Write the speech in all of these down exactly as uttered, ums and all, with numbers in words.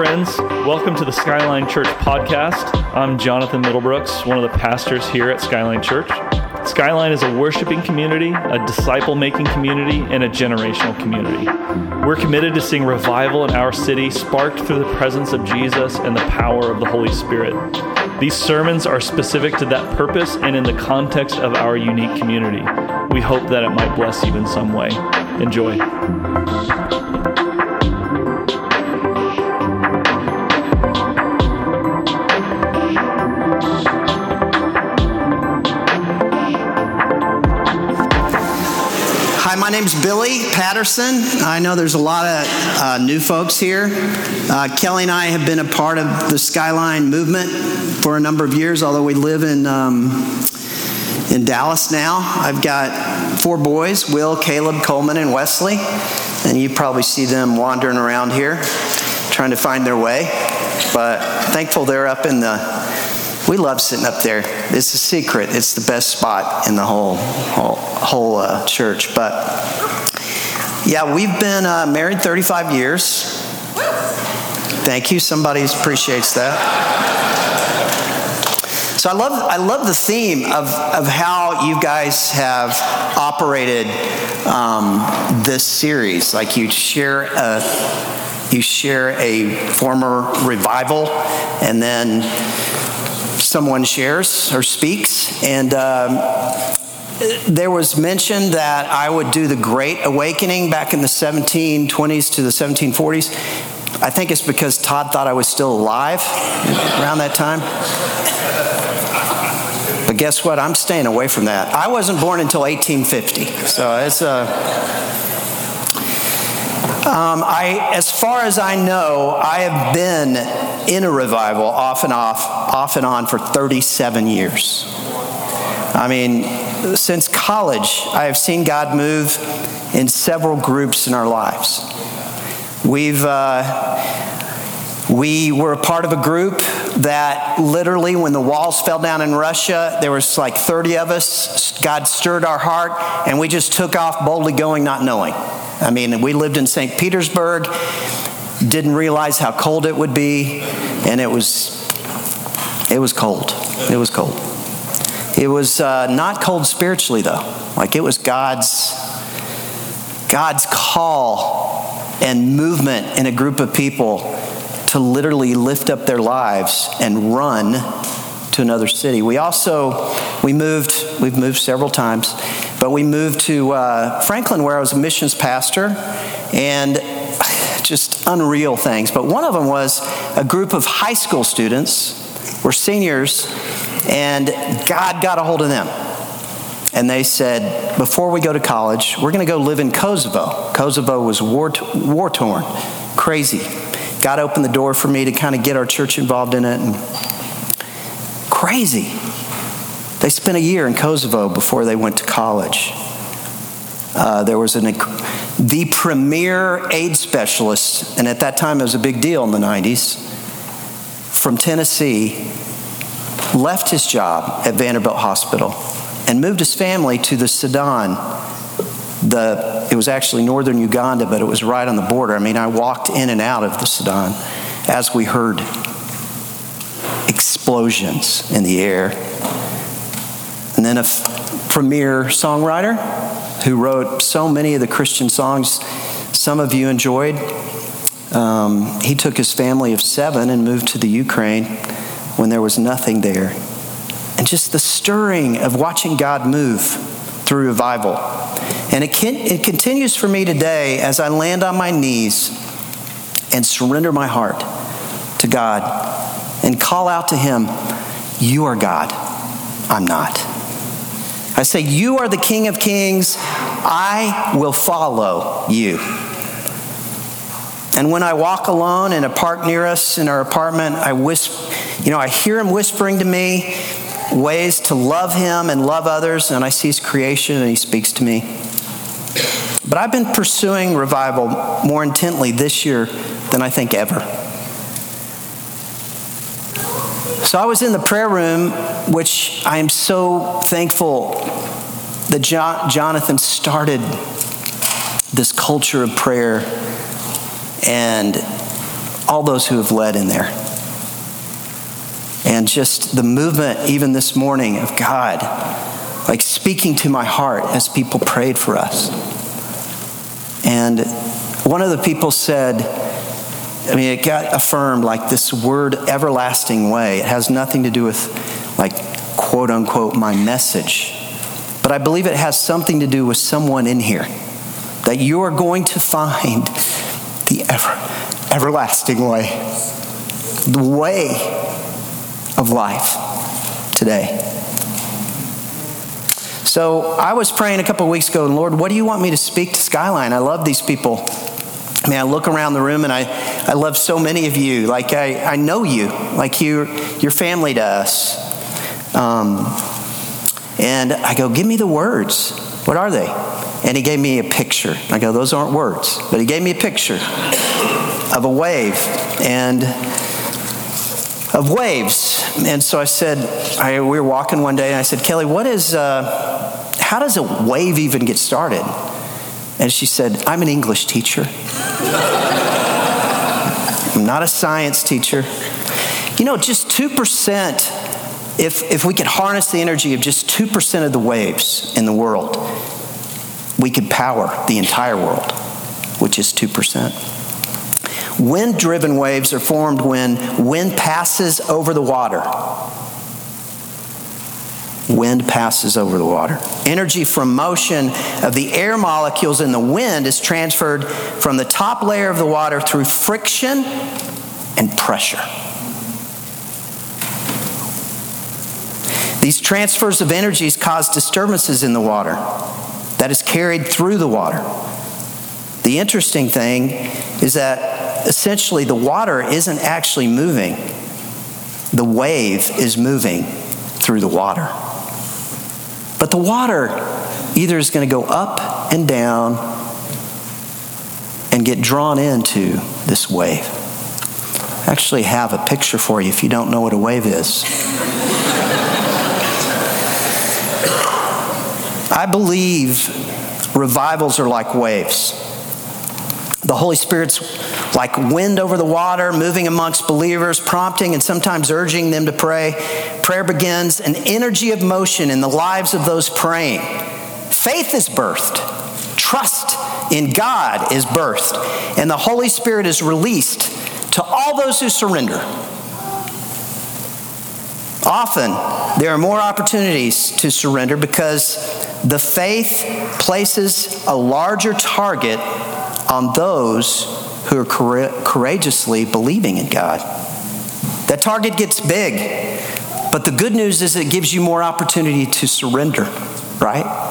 friends. Welcome to the Skyline Church podcast. I'm Jonathan Middlebrooks, one of the pastors here at Skyline Church. Skyline is a worshiping community, a disciple-making community, and a generational community. We're committed to seeing revival in our city sparked through the presence of Jesus and the power of the Holy Spirit. These sermons are specific to that purpose and in the context of our unique community. We hope that it might bless you in some way. Enjoy. Hi, my name's Billy Patterson. I know there's a lot of uh, new folks here. Uh, Kelly and I have been a part of the Skyline movement for a number of years, although we live in um, in Dallas now. I've got four boys, Will, Caleb, Coleman, and Wesley. And you probably see them wandering around here, trying to find their way. But thankful they're up in the... We love sitting up there. It's a secret. It's the best spot in the whole whole, whole uh, church. But yeah, we've been uh, married thirty-five years. Thank you. Somebody appreciates that. So I love I love the theme of of how you guys have operated um, this series. Like you share a you share a former revival, and then someone shares or speaks, and um, there was mention that I would do the Great Awakening back in the seventeen twenties to the seventeen forties. I think it's because Todd thought I was still alive around that time. But guess what? I'm staying away from that. I wasn't born until eighteen fifty, so it's a... Um, I, as far as I know, I have been in a revival off and off, off and on for thirty-seven years. I mean, since college, I have seen God move in several groups in our lives. We've, uh, we were a part of a group that literally, when the walls fell down in Russia, there was like thirty of us. God stirred our heart, and we just took off boldly going, not knowing. I mean, we lived in Saint Petersburg, didn't realize how cold it would be, and it was, it was cold. It was cold. It was uh, not cold spiritually, though. Like, it was God's, God's call and movement in a group of people to literally lift up their lives and run to another city. We also, we moved, we've moved several times, but we moved to uh, Franklin, where I was a missions pastor, and just unreal things. But one of them was a group of high school students, were seniors, and God got a hold of them. And they said, before we go to college, we're going to go live in Kosovo. Kosovo was war, war-torn, crazy. God opened the door for me to kind of get our church involved in it, and crazy. They spent a year in Kosovo before they went to college. Uh, there was an, the premier AIDS specialist, and at that time it was a big deal in the nineties, from Tennessee, left his job at Vanderbilt Hospital and moved his family to the Sudan. The, it was actually northern Uganda, but it was right on the border. I mean, I walked in and out of the Sudan as we heard explosions in the air. And then a f- premier songwriter who wrote so many of the Christian songs some of you enjoyed. Um, he took his family of seven and moved to the Ukraine when there was nothing there. And just the stirring of watching God move through revival. And it, can, it continues for me today as I land on my knees and surrender my heart to God and call out to Him, you are God, I'm not. I say, you are the King of Kings, I will follow you. And when I walk alone in a park near us in our apartment, I whisper, you know, I hear Him whispering to me ways to love Him and love others, and I see His creation and He speaks to me. But I've been pursuing revival more intently this year than I think ever. So I was in the prayer room, which I am so thankful that jo- Jonathan started this culture of prayer, and all those who have led in there. And just the movement, even this morning, of God, like speaking to my heart as people prayed for us. And one of the people said, I mean, it got affirmed like this word everlasting way. It has nothing to do with like, quote unquote, my message. But I believe it has something to do with someone in here. That you are going to find the ever, everlasting way. The way of life today. So I was praying a couple of weeks ago, and Lord, what do you want me to speak to Skyline? I love these people. I mean, I look around the room and I, I love so many of you. Like I, I know you, like you, you're family to us. Um, and I go, give me the words. What are they? And he gave me a picture. I go, those aren't words. But he gave me a picture of a wave and of waves. And so I said, I, we were walking one day and I said, Kelly, what is, uh, how does a wave even get started? And she said, I'm an English teacher. I'm not a science teacher. You know, just two percent, if, if we could harness the energy of just two percent of the waves in the world, we could power the entire world, which is two percent. Wind-driven waves are formed when wind passes over the water. Wind passes over the water. Energy from motion of the air molecules in the wind is transferred from the top layer of the water through friction and pressure. These transfers of energies cause disturbances in the water that is carried through the water. The interesting thing is that essentially the water isn't actually moving. The wave is moving through the water. But the water either is going to go up and down and get drawn into this wave. I actually have a picture for you if you don't know what a wave is. I believe revivals are like waves. The Holy Spirit's like wind over the water, moving amongst believers, prompting and sometimes urging them to pray. Prayer begins an energy of motion in the lives of those praying. Faith is birthed. Trust in God is birthed. And the Holy Spirit is released to all those who surrender. Often, there are more opportunities to surrender because the faith places a larger target on those who are courageously believing in God. That target gets big, but the good news is it gives you more opportunity to surrender, right?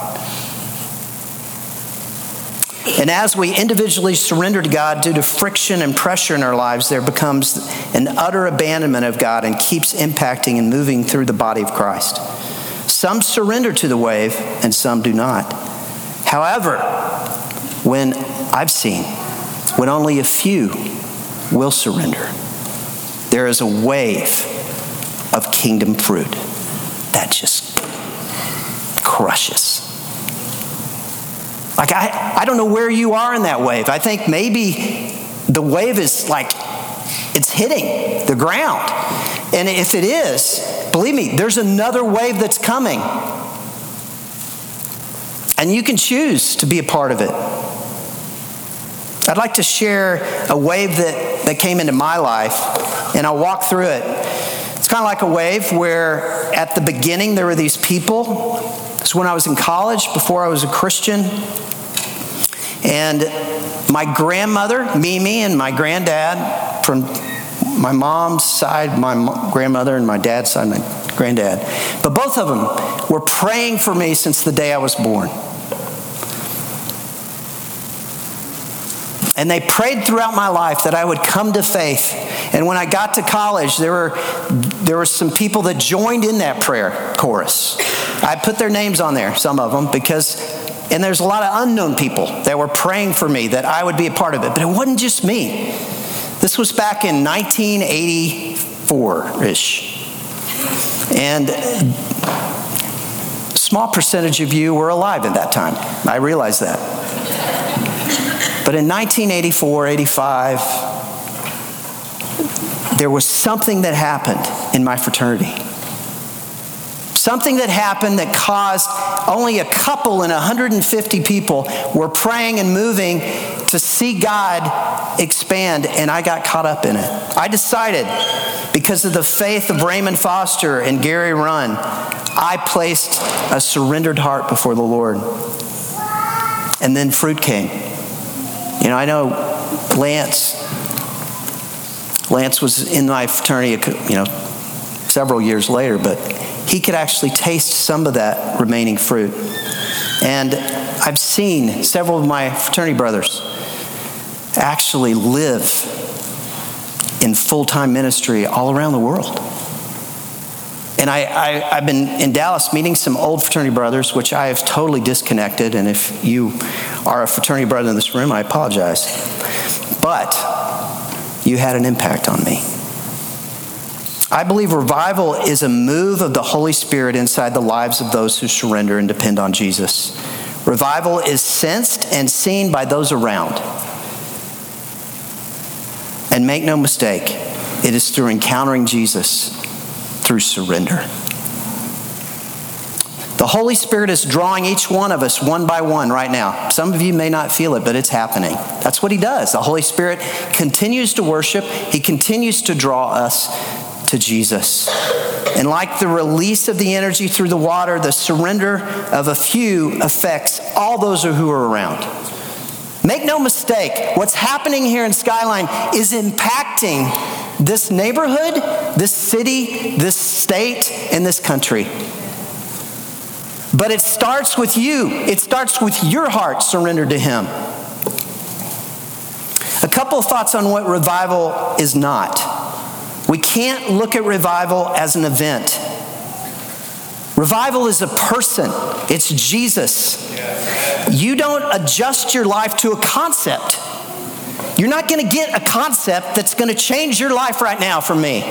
And as we individually surrender to God due to friction and pressure in our lives, there becomes an utter abandonment of God and keeps impacting and moving through the body of Christ. Some surrender to the wave and some do not. However, when I've seen, when only a few will surrender, there is a wave of kingdom fruit that just crushes. Like, I, I don't know where you are in that wave. I think maybe the wave is like, it's hitting the ground. And if it is, believe me, there's another wave that's coming. And you can choose to be a part of it. I'd like to share a wave that, that came into my life, and I'll walk through it. It's kind of like a wave where at the beginning there were these people. It's when I was in college, before I was a Christian. And my grandmother, Mimi, and my granddad, from my mom's side, my grandmother, and my dad's side, my granddad. But both of them were praying for me since the day I was born. And they prayed throughout my life that I would come to faith. And when I got to college, there were there were some people that joined in that prayer chorus. I put their names on there, some of them, because, and there's a lot of unknown people that were praying for me that I would be a part of it. But it wasn't just me. This was back in nineteen eighty-four-ish. And a small percentage of you were alive at that time. I realize that. But in nineteen eighty-four, eighty-five, there was something that happened in my fraternity. Something that happened that caused only a couple and one hundred fifty people were praying and moving to see God expand, and I got caught up in it. I decided, because of the faith of Raymond Foster and Gary Runn, I placed a surrendered heart before the Lord. And then fruit came. You know, I know Lance, Lance was in my fraternity, you know, several years later, but he could actually taste some of that remaining fruit. And I've seen several of my fraternity brothers actually live in full-time ministry all around the world. And I, I, I've been in Dallas meeting some old fraternity brothers, which I have totally disconnected. And if you are a fraternity brother in this room, I apologize. But you had an impact on me. I believe revival is a move of the Holy Spirit inside the lives of those who surrender and depend on Jesus. Revival is sensed and seen by those around. And make no mistake, it is through encountering Jesus, through surrender. The Holy Spirit is drawing each one of us one by one right now. Some of you may not feel it, but it's happening. That's what he does. The Holy Spirit continues to worship. He continues to draw us to Jesus. And like the release of the energy through the water, the surrender of a few affects all those who are around. Make no mistake, what's happening here in Skyline is impacting this neighborhood, this city, this state, and this country. But it starts with you. It starts with your heart surrendered to him. A couple of thoughts on what revival is not. We can't look at revival as an event. Revival is a person. It's Jesus. You don't adjust your life to a concept. You're not going to get a concept that's going to change your life right now from me.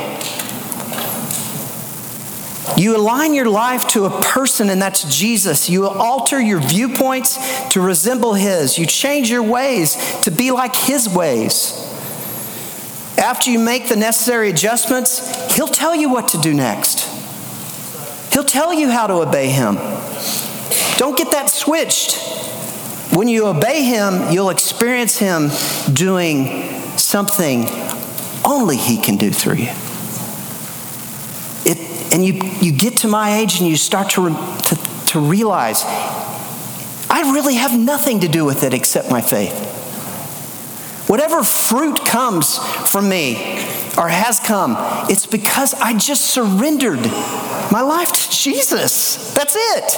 You align your life to a person, and that's Jesus. You alter your viewpoints to resemble his. You change your ways to be like his ways. After you make the necessary adjustments, he'll tell you what to do next. He'll tell you how to obey him. Don't get that switched. When you obey him, you'll experience him doing something only he can do through you. It, and you, you get to my age and you start to, to, to realize, I really have nothing to do with it except my faith. Whatever fruit comes from me or has come, it's because I just surrendered my life to Jesus. That's it.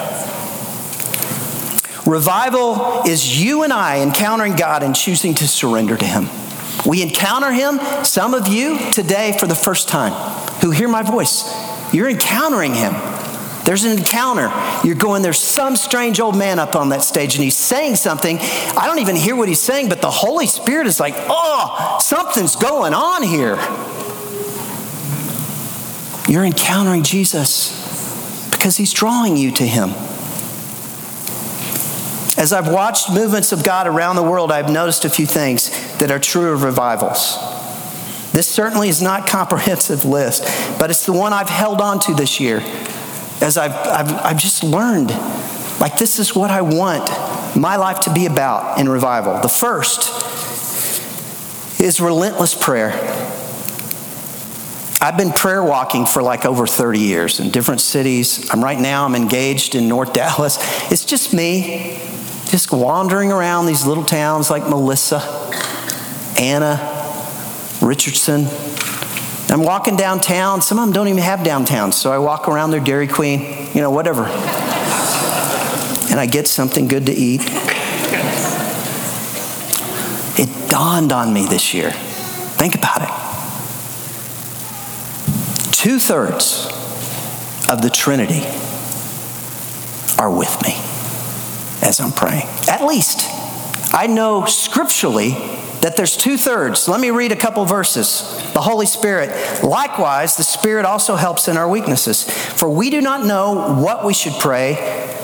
Revival is you and I encountering God and choosing to surrender to him. We encounter him, some of you today for the first time who hear my voice. You're encountering him. There's an encounter. You're going, there's some strange old man up on that stage and he's saying something. I don't even hear what he's saying, but the Holy Spirit is like, oh, something's going on here. You're encountering Jesus because he's drawing you to him. As I've watched movements of God around the world, I've noticed a few things that are true of revivals. This certainly is not a comprehensive list, but it's the one I've held on to this year. As I've, I've, I've just learned, like this is what I want my life to be about in revival. The first is relentless prayer. I've been prayer walking for like over thirty years in different cities. I'm right now, I'm engaged in North Dallas. It's just me, just wandering around these little towns like Melissa, Anna, Richardson. I'm walking downtown. Some of them don't even have downtowns. So I walk around their Dairy Queen, you know, whatever. And I get something good to eat. It dawned on me this year. Think about it. Two-thirds of the Trinity are with me as I'm praying. At least. I know scripturally that there's two-thirds. Let me read a couple verses. The Holy Spirit. Likewise, the Spirit also helps in our weaknesses. For we do not know what we should pray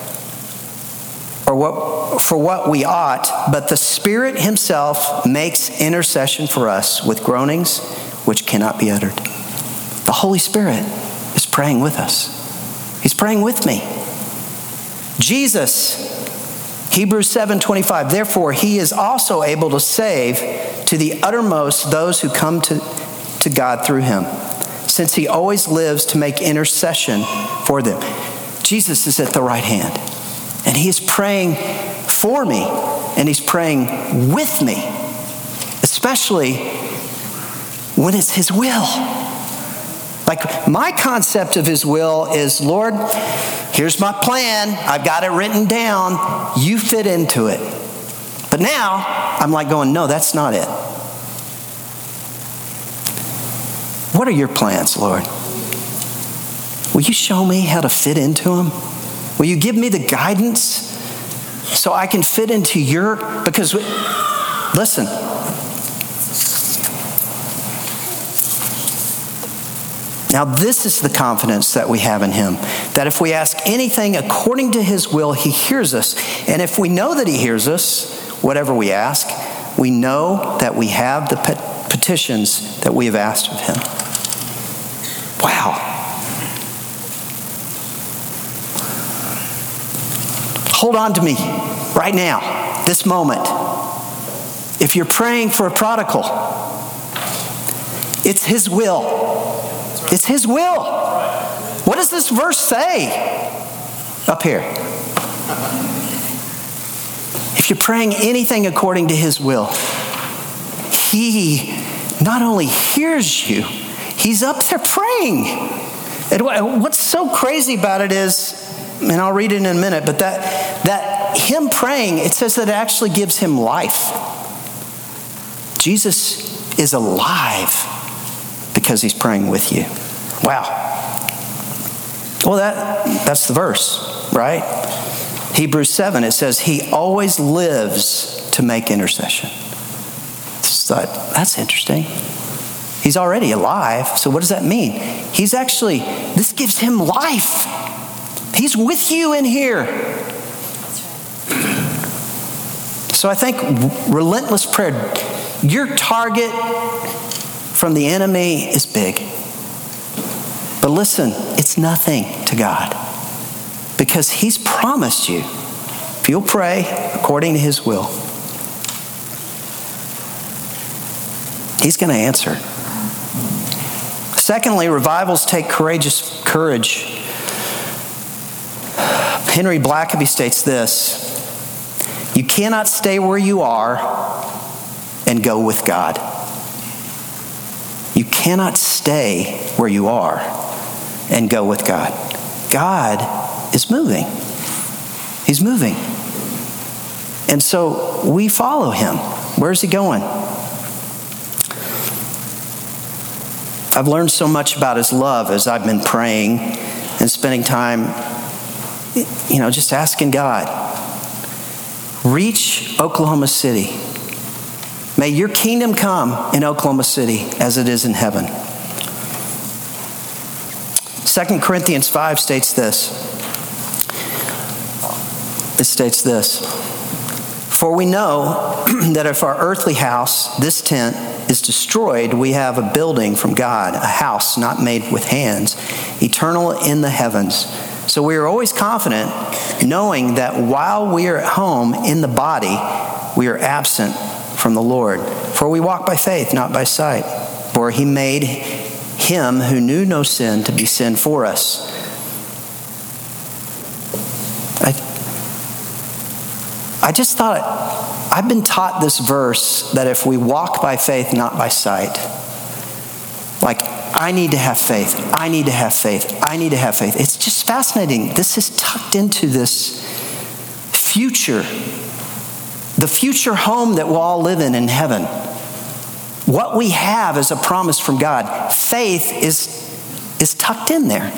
or what for what we ought, but the Spirit himself makes intercession for us with groanings which cannot be uttered. The Holy Spirit is praying with us. He's praying with me. Jesus, Hebrews seven twenty-five, therefore he is also able to save to the uttermost those who come to, to God through him, since he always lives to make intercession for them. Jesus is at the right hand, and he is praying for me, and he's praying with me, especially when it's his will. Like, my concept of his will is, Lord, here's my plan. I've got it written down. You fit into it. But now I'm like going, no, that's not it. What are your plans, Lord? Will you show me how to fit into them? Will you give me the guidance so I can fit into your, because, listen, now this is the confidence that we have in him, that if we ask anything according to his will, he hears us. And if we know that he hears us, whatever we ask, we know that we have the petitions that we have asked of him. Wow. Hold on to me right now, this moment. If you're praying for a prodigal, it's his will. It's his will. What does this verse say up here? If you're praying anything according to his will, he not only hears you, he's up there praying. And what's so crazy about it is, and I'll read it in a minute, but that, that him praying, it says that it actually gives him life. Jesus is alive because he's praying with you. Wow. Well, that that's the verse, right? Hebrews seven, it says he always lives to make intercession. So that's interesting. He's already alive, so what does that mean? He's actually, this gives him life. He's with you in here. So I think relentless prayer, your target from the enemy is big. But listen, it's nothing to God, because he's promised you, if you'll pray according to his will, he's going to answer. Secondly, revivals take courageous courage. Henry Blackaby states this: you cannot stay where you are and go with God. You cannot stay where you are and go with God. God is moving. He's moving. And so we follow him. Where's he going? I've learned so much about his love as I've been praying and spending time, you know, just asking God. Reach Oklahoma City. May your kingdom come in Oklahoma City as it is in heaven. Second Corinthians five states this. It states this: for we know that if our earthly house, this tent, is destroyed, we have a building from God, a house not made with hands, eternal in the heavens. So we are always confident, knowing that while we are at home in the body, we are absent from the Lord. For we walk by faith, not by sight. For he made him who knew no sin to be sin for us. I, I just thought, I've been taught this verse that if we walk by faith, not by sight, like, I need to have faith. I need to have faith. I need to have faith. It's just fascinating. This is tucked into this future, the future home that we'll all live in in heaven. What we have is a promise from God. Faith is, is tucked in there.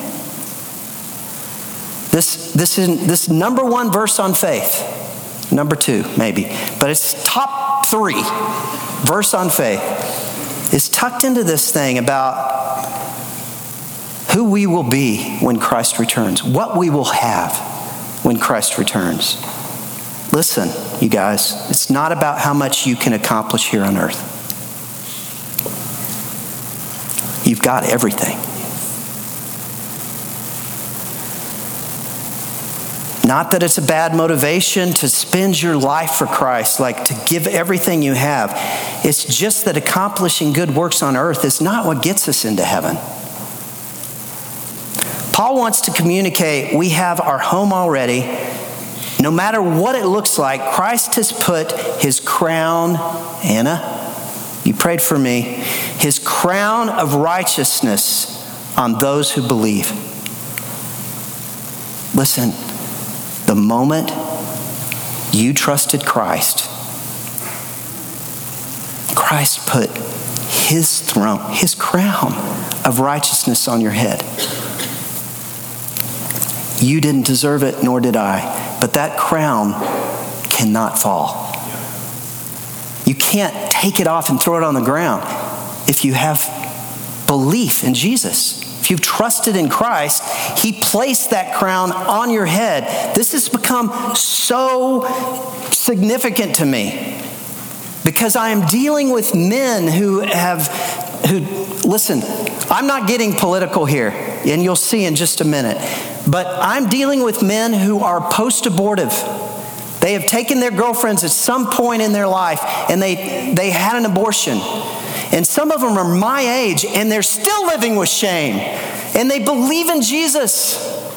This, this, is, this number one verse on faith, number two maybe, but it's top three verse on faith, is tucked into this thing about who we will be when Christ returns, what we will have when Christ returns. Listen, you guys, it's not about how much you can accomplish here on earth. you've got everything. Not that it's a bad motivation to spend your life for Christ, like to give everything you have. It's just that accomplishing good works on earth is not what gets us into heaven. Paul wants to communicate we have our home already. No matter what it looks like, Christ has put his crown, Anna, you prayed for me, his crown of righteousness on those who believe. Listen, the moment you trusted Christ, Christ put his throne, his crown of righteousness on your head. You didn't deserve it, nor did I. But that crown cannot fall. You can't take it off and throw it on the ground if you have belief in Jesus. If you've trusted in Christ, he placed that crown on your head. This has become so significant to me because I am dealing with men who have, who, listen, I'm not getting political here, and you'll see in just a minute, but I'm dealing with men who are post-abortive. They have taken their girlfriends at some point in their life, and they, they had an abortion. And some of them are my age, and they're still living with shame. And they believe in Jesus.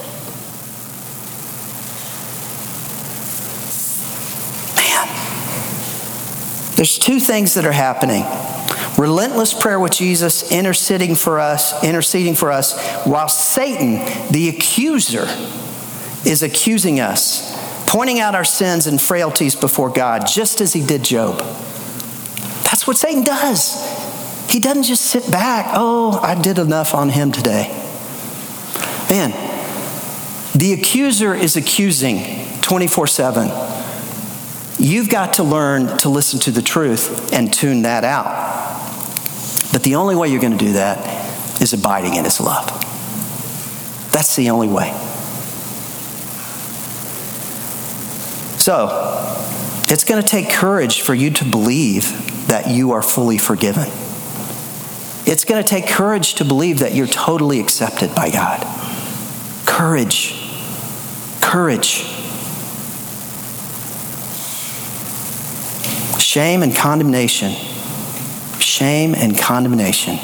Man. There's two things that are happening. Relentless prayer with Jesus, interceding for us, interceding for us, while Satan, the accuser, is accusing us, pointing out our sins and frailties before God, just as he did Job. That's what Satan does. He doesn't just sit back. Oh, I did enough on him today. Man, the accuser is accusing twenty-four seven. You've got to learn to listen to the truth and tune that out. But the only way you're going to do that is abiding in his love. That's the only way. So, it's going to take courage for you to believe that you are fully forgiven. It's going to take courage to believe that you're totally accepted by God. Courage. Courage. Shame and condemnation. Shame and condemnation.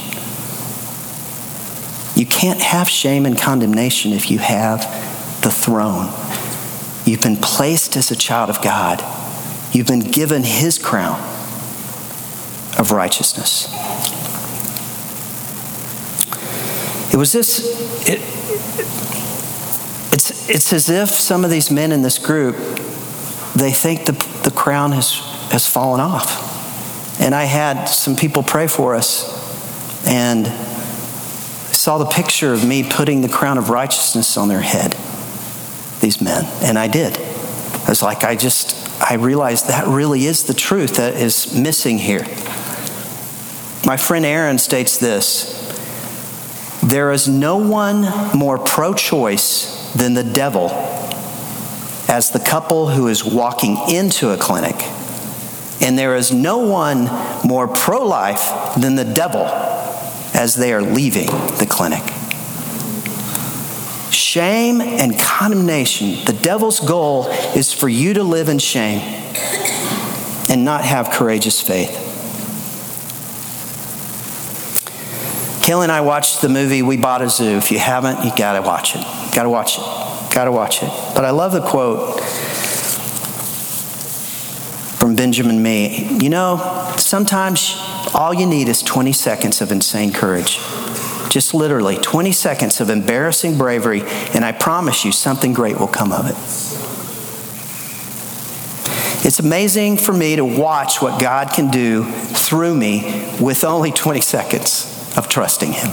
You can't have shame and condemnation if you have the throne. You've been placed as a child of God. You've been given his crown of righteousness. It was this, it, it's, it's as if some of these men in this group, they think the, the crown has, has fallen off. And I had some people pray for us and saw the picture of me putting the crown of righteousness on their head, these men. And I did. I was like, I just, I realized that really is the truth that is missing here. My friend Aaron states this: there is no one more pro-choice than the devil as the couple who is walking into a clinic. And there is no one more pro-life than the devil as they are leaving the clinic. Shame and condemnation. The devil's goal is for you to live in shame and not have courageous faith. Kayla and I watched the movie We Bought a Zoo. If you haven't, you gotta watch it. Gotta watch it. Gotta watch it. But I love the quote from Benjamin Mee. You know, sometimes all you need is twenty seconds of insane courage. Just literally twenty seconds of embarrassing bravery, and I promise you something great will come of it. It's amazing for me to watch what God can do through me with only twenty seconds of trusting him.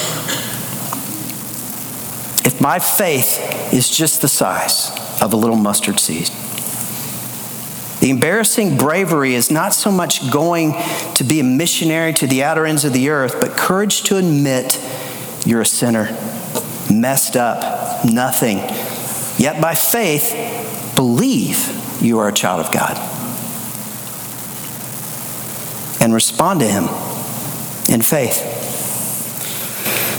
If my faith is just the size of a little mustard seed. The embarrassing bravery is not so much going to be a missionary to the outer ends of the earth, but courage to admit you're a sinner, messed up, nothing. Yet by faith, believe you are a child of God. And respond to him in faith.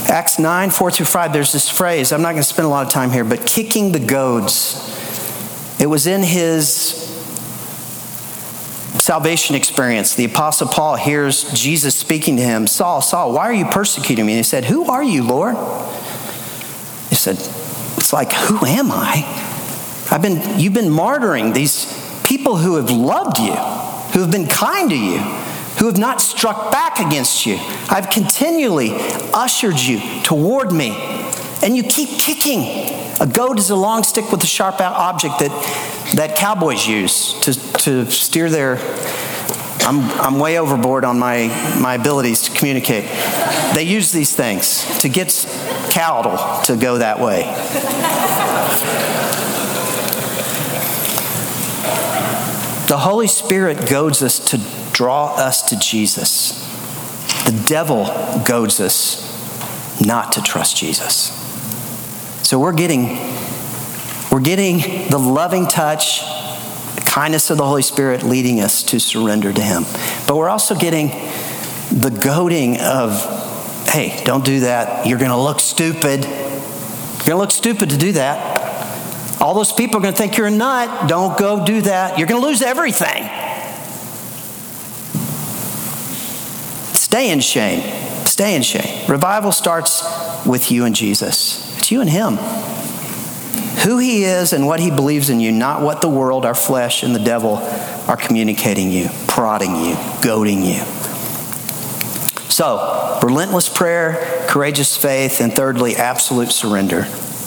Acts nine, four through five, there's this phrase, I'm not going to spend a lot of time here, but kicking the goads. It was in his salvation experience. The Apostle Paul hears Jesus speaking to him, Saul, Saul, why are you persecuting me? And he said, who are you, Lord? He said, it's like, who am I? I've been, you've been martyring these people who have loved you, who have been kind to you, who have not struck back against you. I've continually ushered you toward me, and you keep kicking. A goad is a long stick with a sharp object that, that cowboys use to, to steer their... I'm, I'm way overboard on my, my abilities to communicate. They use these things to get cattle to go that way. The Holy Spirit goads us to draw us to Jesus. The devil goads us not to trust Jesus. So we're getting, we're getting the loving touch, the kindness of the Holy Spirit leading us to surrender to Him. But we're also getting the goading of, hey, don't do that. You're going to look stupid. You're going to look stupid to do that. All those people are going to think you're a nut. Don't go do that. You're going to lose everything. Stay in shame. Stay in shame. Revival starts with you and Jesus. It's you and Him. Who He is and what He believes in you, not what the world, our flesh, and the devil are communicating you, prodding you, goading you. So, relentless prayer, courageous faith, and thirdly, absolute surrender.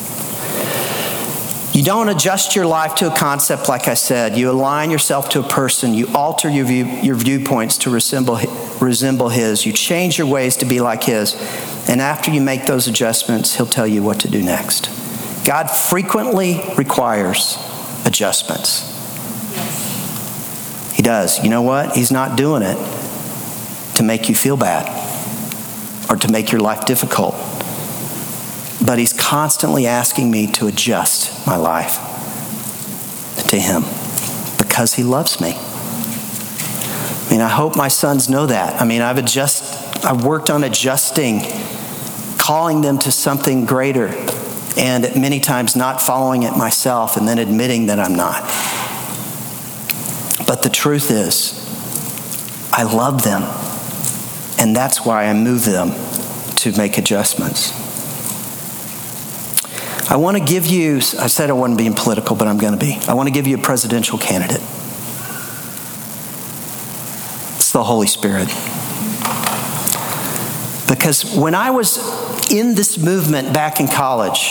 You don't adjust your life to a concept, like I said. You align yourself to a person. You alter your view, your viewpoints to resemble, resemble His. You change your ways to be like His. And after you make those adjustments, He'll tell you what to do next. God frequently requires adjustments. He does. You know what? He's not doing it to make you feel bad or to make your life difficult. But He's constantly asking me to adjust my life to Him because He loves me. I mean, I hope my sons know that. I mean, I've adjust, I've worked on adjusting, calling them to something greater, and many times not following it myself and then admitting that I'm not. But the truth is, I love them, and that's why I move them to make adjustments. I want to give you, I said I wasn't being political, but I'm going to be. I want to give you a presidential candidate. It's the Holy Spirit. Because when I was in this movement back in college,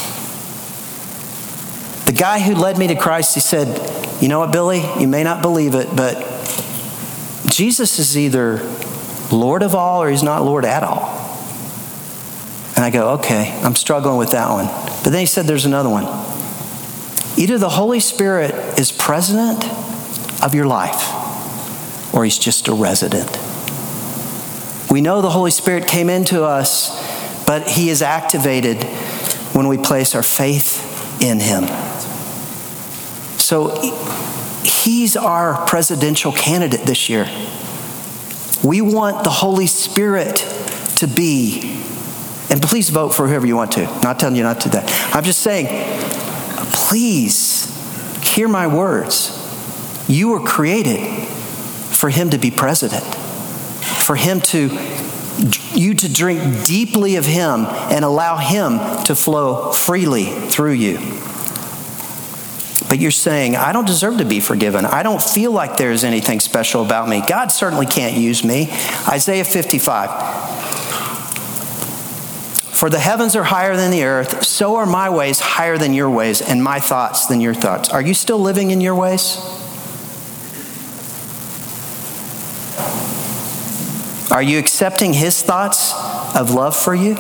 the guy who led me to Christ, he said, you know what, Billy, you may not believe it, but Jesus is either Lord of all or He's not Lord at all. And I go, okay, I'm struggling with that one. But then he said there's another one. Either the Holy Spirit is president of your life, or He's just a resident. We know the Holy Spirit came into us, but He is activated when we place our faith in Him. So He's our presidential candidate this year. We want the Holy Spirit to be. And please vote for whoever you want to. I'm not telling you not to do that. I'm just saying, please hear my words. You were created for Him to be president. For Him to, you to drink deeply of Him and allow Him to flow freely through you. But you're saying, I don't deserve to be forgiven. I don't feel like there's anything special about me. God certainly can't use me. Isaiah fifty-five. For the heavens are higher than the earth, so are my ways higher than your ways, and my thoughts than your thoughts. Are you still living in your ways? Are you accepting His thoughts of love for you?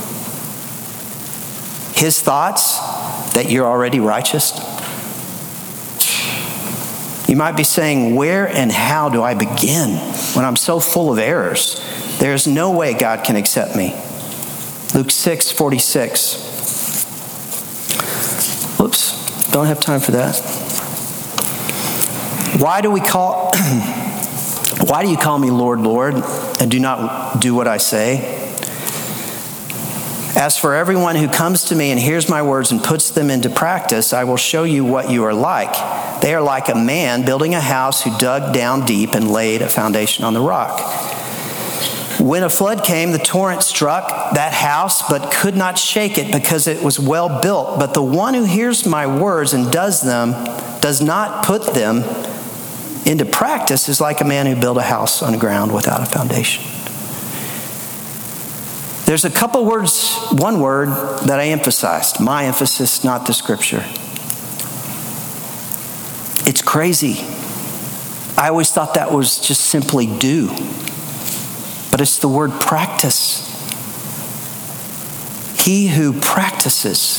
His thoughts that you're already righteous? You might be saying, where and how do I begin when I'm so full of errors? There's no way God can accept me. Luke six forty-six. Whoops, don't have time for that. Why do we call why do you call me Lord, Lord, and do not do what I say? As for everyone who comes to me and hears my words and puts them into practice, I will show you what you are like. They are like a man building a house who dug down deep and laid a foundation on the rock. When a flood came, the torrent struck that house, but could not shake it because it was well built. But the one who hears my words and does them, does not put them into practice, is like a man who built a house on the ground without a foundation. There's a couple words, one word that I emphasized. My emphasis, not the scripture. It's crazy. I always thought that was just simply do. But it's the word practice. He who practices,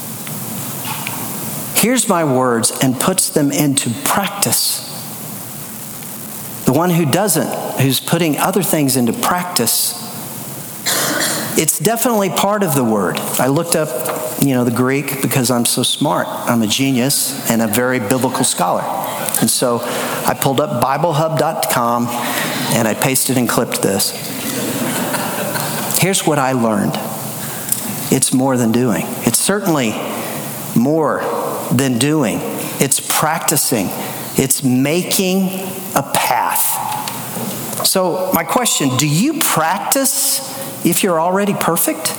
hears my words and puts them into practice. The one who doesn't, who's putting other things into practice, it's definitely part of the word. I looked up, you know, the Greek because I'm so smart. I'm a genius and a very biblical scholar. And so I pulled up Bible Hub dot com and I pasted and clipped this. Here's what I learned. It's more than doing. It's certainly more than doing. It's practicing. It's making a path. So my question, do you practice if you're already perfect?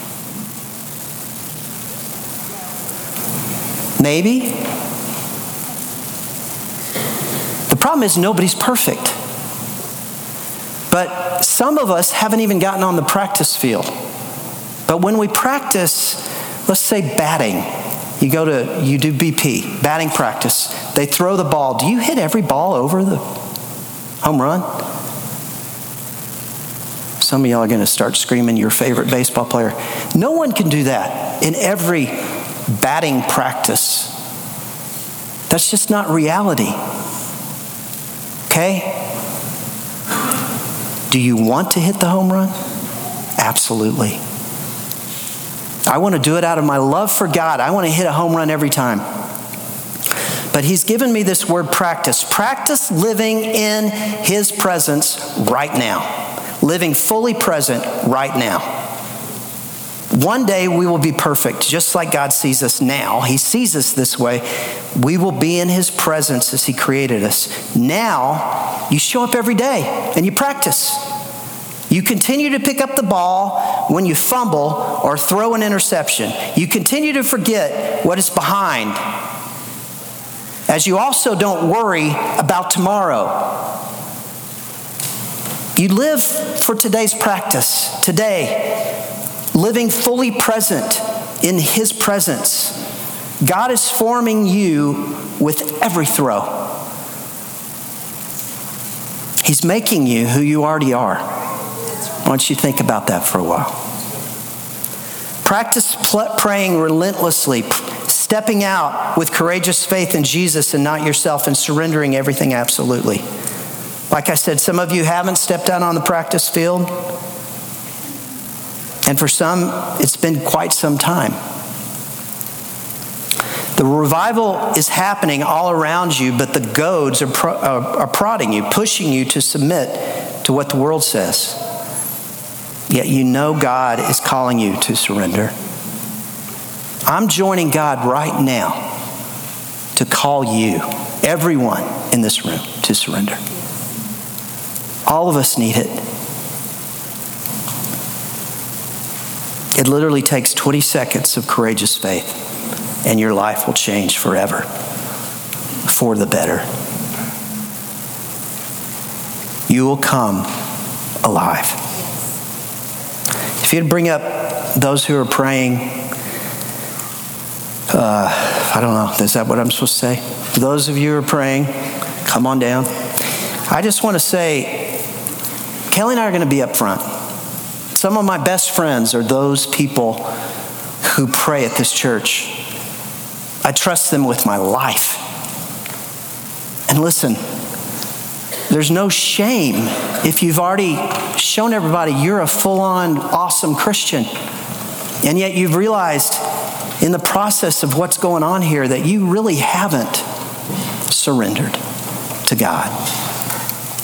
Maybe. The problem is nobody's perfect. But some of us haven't even gotten on the practice field. But when we practice, let's say batting, you go to, you do B P, batting practice. They throw the ball. Do you hit every ball over the home run? Some of y'all are going to start screaming your favorite baseball player. No one can do that in every batting practice. That's just not reality. Okay? Do you want to hit the home run? Absolutely. I want to do it out of my love for God. I want to hit a home run every time. But he's given me this word practice. Practice living in his presence right now. Living fully present right now. One day we will be perfect, just like God sees us now. He sees us this way. We will be in his presence as he created us. Now, you show up every day and you practice. You continue to pick up the ball when you fumble or throw an interception. You continue to forget what is behind, as you also don't worry about tomorrow. You live for today's practice, today, living fully present in his presence. God is forming you with every throw. He's making you who you already are. Why don't you think about that for a while? Practice pl- praying relentlessly, stepping out with courageous faith in Jesus and not yourself, and surrendering everything absolutely. Like I said, some of you haven't stepped out on the practice field. And for some, it's been quite some time. The revival is happening all around you, but the goads are, pro- are, are prodding you, pushing you to submit to what the world says. Yet you know God is calling you to surrender. I'm joining God right now to call you, everyone in this room, to surrender. All of us need it. It literally takes twenty seconds of courageous faith, and your life will change forever for the better. You will come alive. If you'd bring up those who are praying, uh, I don't know, is that what I'm supposed to say? Those of you who are praying, come on down. I just want to say, Kelly and I are going to be up front. Some of my best friends are those people who pray at this church. I trust them with my life. And listen, there's no shame if you've already shown everybody you're a full-on awesome Christian, and yet you've realized in the process of what's going on here that you really haven't surrendered to God.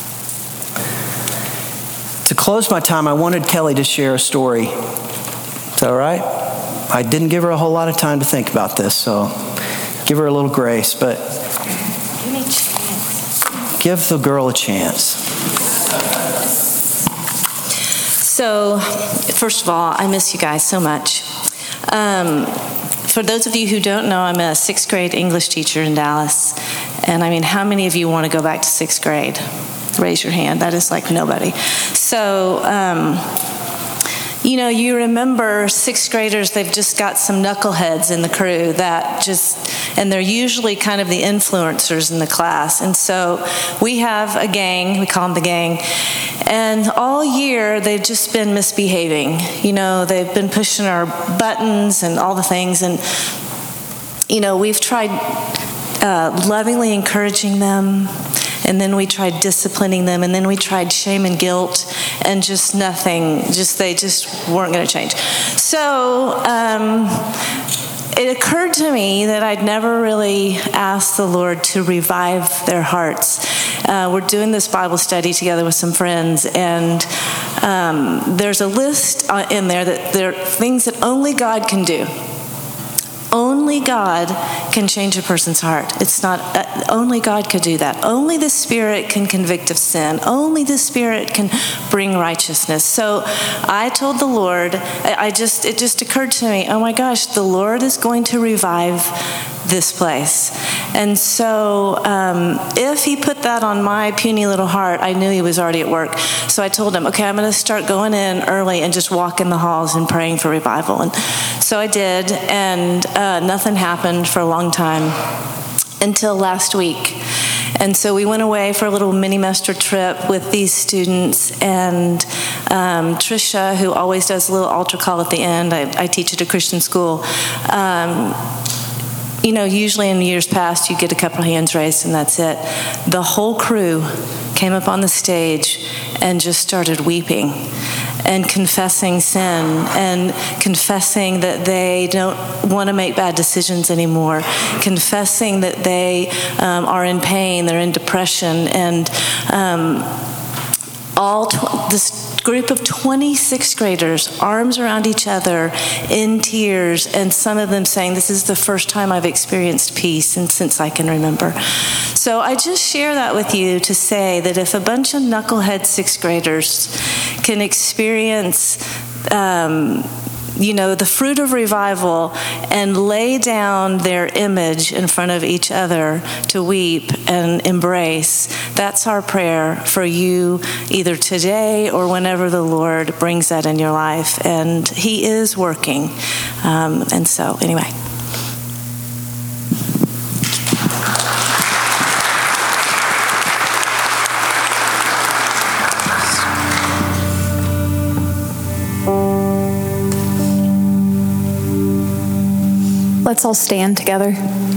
To close my time, I wanted Kelly to share a story Is that all right? I didn't give her a whole lot of time to think about this, so give her a little grace, but Give me a chance. give the girl a chance. So, first of all, I miss you guys so much. Um, for those of you who don't know, I'm a sixth grade English teacher in Dallas. And I mean, how many of you want to go back to sixth grade? Raise your hand. That is like nobody. So, um, you know, you remember sixth graders, they've just got some knuckleheads in the crew that just, and they're usually kind of the influencers in the class. And so we have a gang, we call them the gang, and all year they've just been misbehaving. You know, they've been pushing our buttons and all the things. And, you know, we've tried uh, lovingly encouraging them. And then we tried disciplining them, and then we tried shame and guilt, and just nothing, just they just weren't going to change. So um, it occurred to me that I'd never really asked the Lord to revive their hearts. Uh, we're doing this Bible study together with some friends, and um, there's a list in there that there are things that only God can do. Only God can change a person's heart. It's not, uh, only God could do that. Only the Spirit can convict of sin. Only the Spirit can bring righteousness. So I told the Lord, I, I just, it just occurred to me, oh my gosh, the Lord is going to revive this place. And so um, if he put that on my puny little heart, I knew he was already at work. So I told him, okay, I'm going to start going in early and just walk in the halls and praying for revival. And so I did, and uh, nothing happened for a long time until last week. And so we went away for a little mini-mester trip with these students, and um, Trisha, who always does a little altar call at the end, I, I teach at a Christian school, um, you know, usually in years past, you get a couple of hands raised and that's it. The whole crew came up on the stage and just started weeping and confessing sin and confessing that they don't want to make bad decisions anymore, confessing that they um, are in pain, they're in depression, and um, all tw- this group of twenty-sixth graders, arms around each other, in tears, and some of them saying, this is the first time I've experienced peace and since I can remember. So I just share that with you to say that if a bunch of knucklehead sixth graders can experience um, you know, the fruit of revival and lay down their image in front of each other to weep and embrace, that's our prayer for you either today or whenever the Lord brings that in your life. And he is working. Um, and so, anyway. Let's all stand together.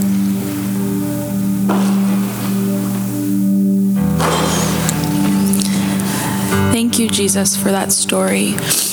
Thank you, Jesus, for that story.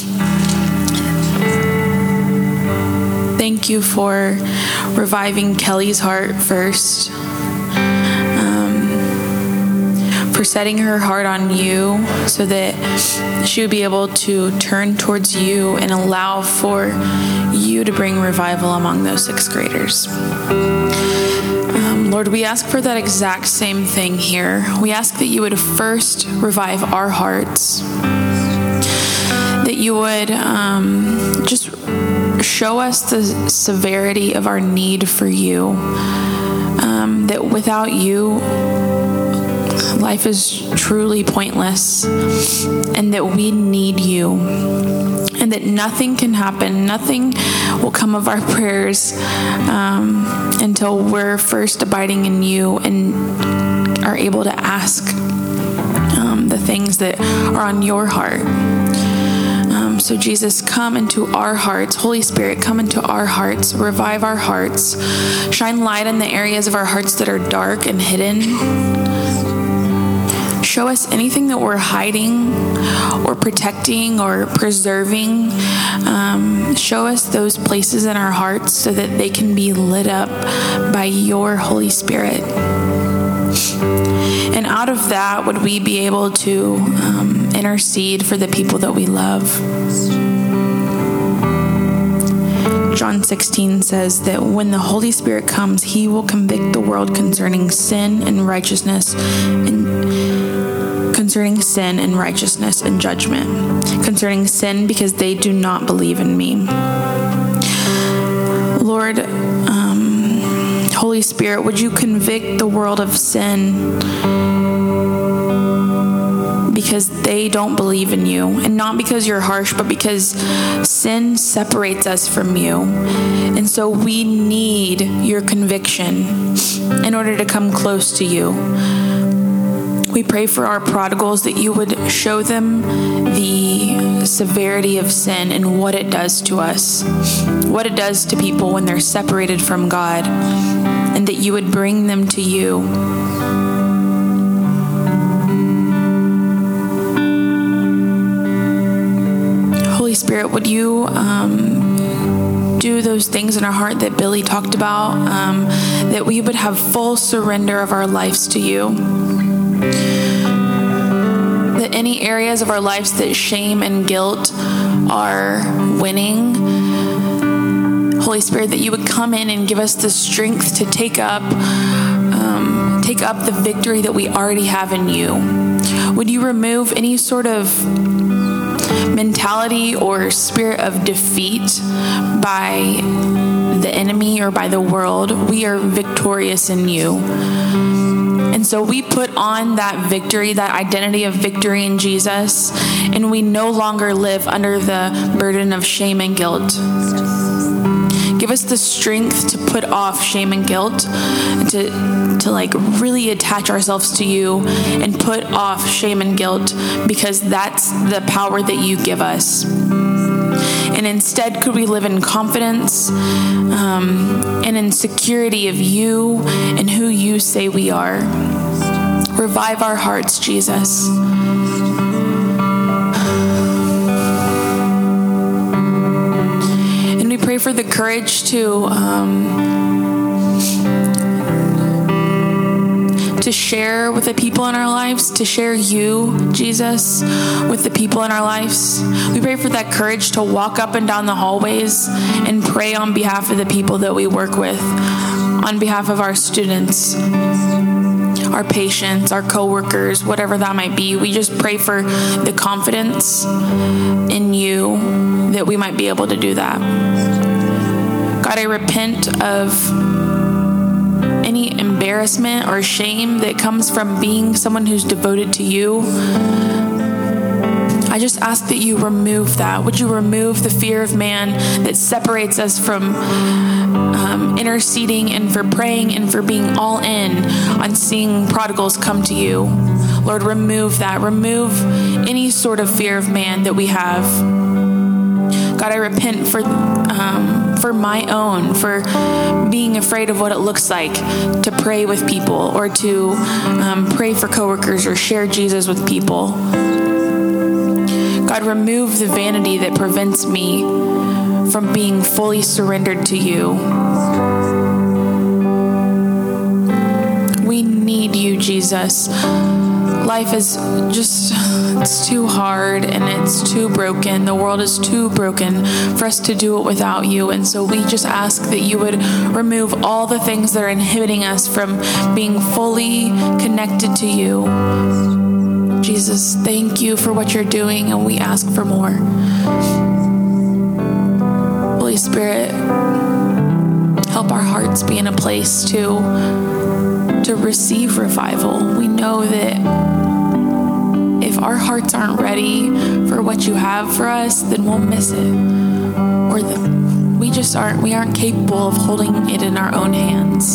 Thank you for reviving Kelly's heart first, um, for setting her heart on you so that she would be able to turn towards you and allow for you to bring revival among those sixth graders. Um, Lord, we ask for that exact same thing here. We ask that you would first revive our hearts, that you would um, just show us the severity of our need for you, um, that without you, life is truly pointless, and that we need you, and that nothing can happen, nothing will come of our prayers um, until we're first abiding in you and are able to ask um, the things that are on your heart. Um, so Jesus, come into our hearts. Holy Spirit, come into our hearts. Revive our hearts. Shine light in the areas of our hearts that are dark and hidden. Show us anything that we're hiding or protecting or preserving. Um, show us those places in our hearts so that they can be lit up by your Holy Spirit. And out of that, would we be able to um, intercede for the people that we love? John sixteen says that when the Holy Spirit comes, he will convict the world concerning sin and righteousness and concerning sin and righteousness and judgment. Concerning sin because they do not believe in me. Lord, um, Holy Spirit, would you convict the world of sin because they don't believe in you, and not because you're harsh, but because sin separates us from you. And so we need your conviction in order to come close to you. We pray for our prodigals that you would show them the severity of sin and what it does to us, what it does to people when they're separated from God, and that you would bring them to you. Holy Spirit, would you um, do those things in our heart that Billy talked about, um, that we would have full surrender of our lives to you, that any areas of our lives that shame and guilt are winning, Holy Spirit, that you would come in and give us the strength to take up, um, take up the victory that we already have in you. Would you remove any sort of mentality or spirit of defeat by the enemy or by the world? We are victorious in you. And so we put on that victory, that identity of victory in Jesus, and we no longer live under the burden of shame and guilt. Give us the strength to put off shame and guilt, and to, to like really attach ourselves to you and put off shame and guilt, because that's the power that you give us. And instead, could we live in confidence um, and in security of you and who you say we are? Revive our hearts, Jesus. And we pray for the courage to um, to share with the people in our lives, to share you, Jesus, with the people in our lives. We pray for that courage to walk up and down the hallways and pray on behalf of the people that we work with, on behalf of our students, our patients, our coworkers, whatever that might be. We just pray for the confidence in you that we might be able to do that. God, I repent of any embarrassment or shame that comes from being someone who's devoted to you. I just ask that you remove that. Would you remove the fear of man that separates us from um, interceding and for praying and for being all in on seeing prodigals come to you? Lord, remove that. Remove any sort of fear of man that we have. God, I repent for um, for my own, for being afraid of what it looks like to pray with people or to um, pray for coworkers or share Jesus with people. God, remove the vanity that prevents me from being fully surrendered to you. We need you, Jesus. Life is just, it's too hard and it's too broken. The world is too broken for us to do it without you. And so we just ask that you would remove all the things that are inhibiting us from being fully connected to you. Jesus, thank you for what you're doing, and we ask for more. Holy Spirit, help our hearts be in a place to, to receive revival. We know that if our hearts aren't ready for what you have for us, then we'll miss it. Or that we just aren't, we aren't capable of holding it in our own hands.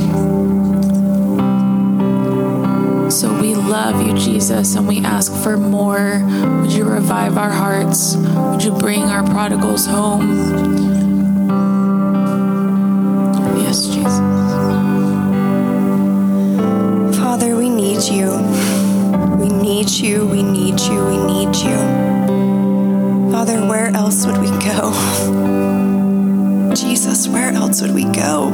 So we love you, Jesus, and we ask for more. Would you revive our hearts? Would you bring our prodigals home? Yes, Jesus. Father, we need you. We need you, we need you, we need you. Father, where else would we go? Jesus, where else would we go?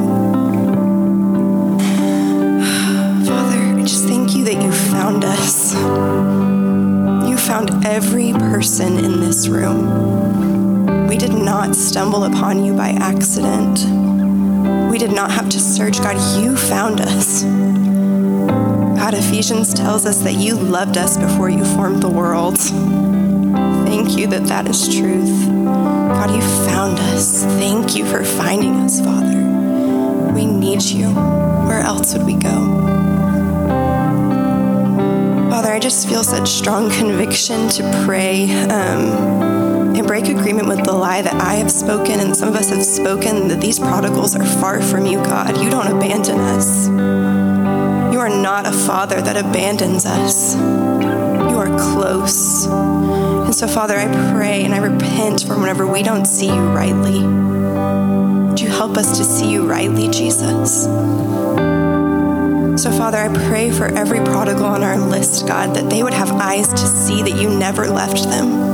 Father, I just thank you that you found us. You found every person in this room. we did not stumble upon you by accident. We did not have to search. God, you found us. God, Ephesians tells us that you loved us before you formed the world. Thank you that that is truth. God, you found us. Thank you for finding us, Father. We need you. Where else would we go? Father, I just feel such strong conviction to pray um, and break agreement with the lie that I have spoken and some of us have spoken, that these prodigals are far from you, God. You don't abandon us. You are not a father that abandons us. You are close. And so, Father, I pray and I repent from whenever we don't see you rightly. Would you help us to see you rightly, Jesus? So, Father, I pray for every prodigal on our list, God, that they would have eyes to see that you never left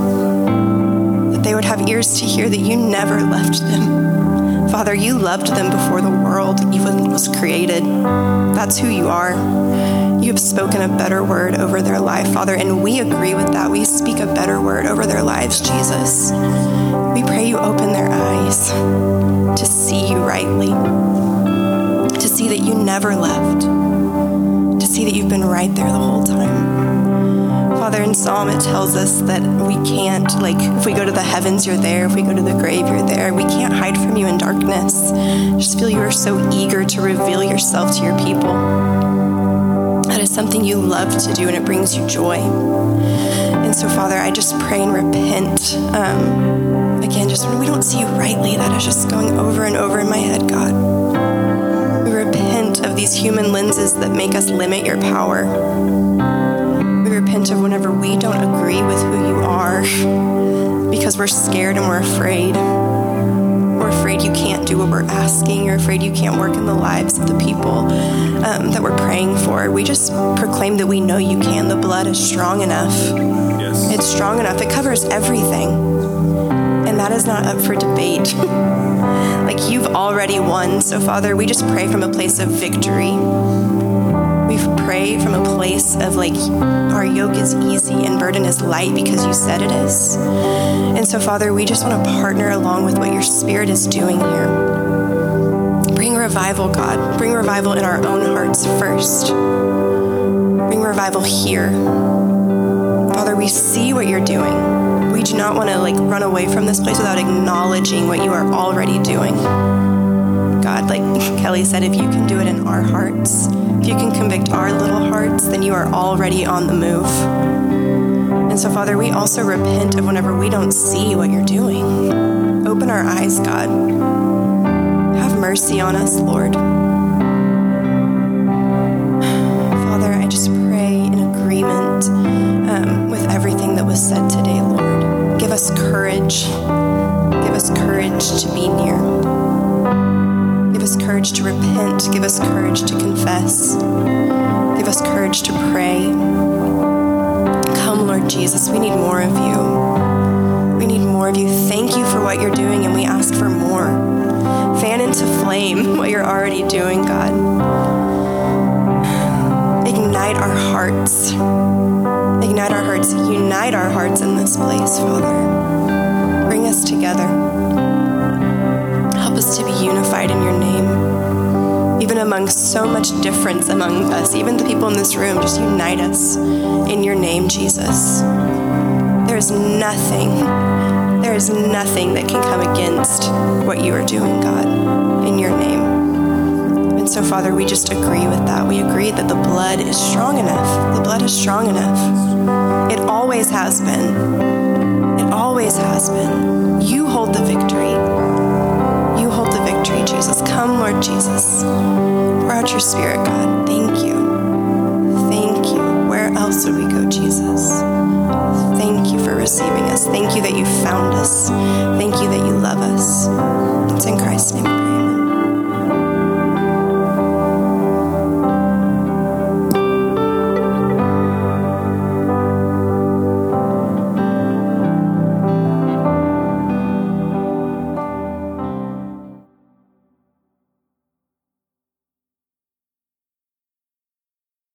them, that they would have ears to hear that you never left them. Father, you loved them before the world even was created. That's who you are. You have spoken a better word over their life, Father, and we agree with that. We speak a better word over their lives, Jesus. We pray you open their eyes to see you rightly, to see that you never left, to see that you've been right there the whole time. Father, in Psalm, it tells us that we can't, like, if we go to the heavens, you're there. If we go to the grave, you're there. We can't hide from you in darkness. I just feel you are so eager to reveal yourself to your people. That is something you love to do, and it brings you joy. And so, Father, I just pray and repent. Um, again, just when we don't see you rightly, that is just going over and over in my head, God. We repent of these human lenses that make us limit your power. We repent of whenever we don't agree with who you are because we're scared and we're afraid. We're afraid you can't do what we're asking. You're afraid you can't work in the lives of the people um, that we're praying for. We just proclaim that we know you can. The blood is strong enough. Yes. It's strong enough. It covers everything. And that is not up for debate. Like, you've already won. So, Father, we just pray from a place of victory. We pray from a place of, like, our yoke is easy and burden is light because you said it is. And so, Father, we just want to partner along with what your Spirit is doing here. Bring revival, God. Bring revival in our own hearts first. Bring revival here. Father, we see what you're doing. We do not want to, like, run away from this place without acknowledging what you are already doing. God, like Kelly said, if you can do it in our hearts, if you can convict our little hearts, then you are already on the move. And so, Father, we also repent of whenever we don't see what you're doing. Open our eyes, God. Have mercy on us, Lord. Father, I just pray in agreement um, with everything that was said today, Lord. Give us courage. Give us courage to be near. Give us courage to repent. Give us courage to confess. Give us courage to pray. Come, Lord Jesus, we need more of you. We need more of you. Thank you for what you're doing, and we ask for more. Fan into flame what you're already doing, God. Ignite our hearts. Ignite our hearts. Unite our hearts in this place, Father. Bring us together. Help us to be unified in your name. Even among so much difference among us, even the people in this room, just unite us in your name, Jesus. There is nothing, there is nothing that can come against what you are doing, God, in your name. And so, Father, we just agree with that. We agree that the blood is strong enough. The blood is strong enough. It always has been. It always has been. You hold the victory. You hold the victory, Jesus. Come, Lord Jesus. Pour out your Spirit, God. Thank you. Thank you. Where else would we go, Jesus? Thank you for receiving us. Thank you that you found us. Thank you that you love us. It's in Christ's name we pray.